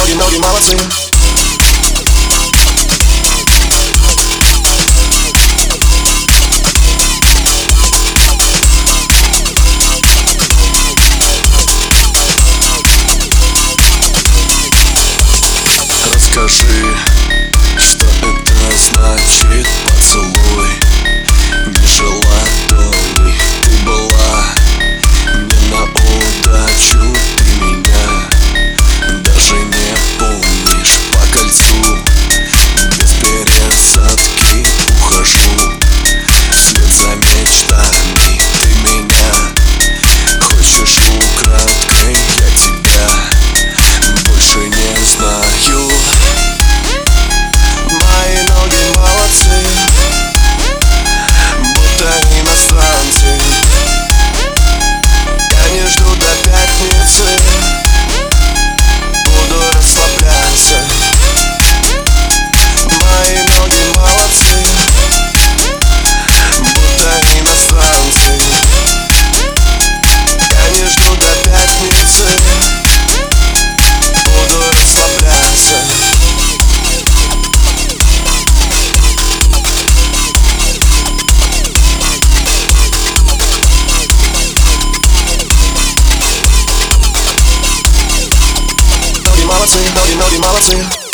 ноги молодцы. Расскажи, что это значит поцелуй. Не жила доли, ты была не на удачу, ты меня даже не помнишь. По кольцу без пересадки ухожу вслед за мечтами. Ты меня хочешь украдкой, я тебя больше не знаю. Мои ноги молодцы, будто иностранцы. Я не жду до пятницы, буду расслабляться. Мои ноги молодцы, будто иностранцы. Я не жду до пятницы, буду расслабляться. Ноги молодцы.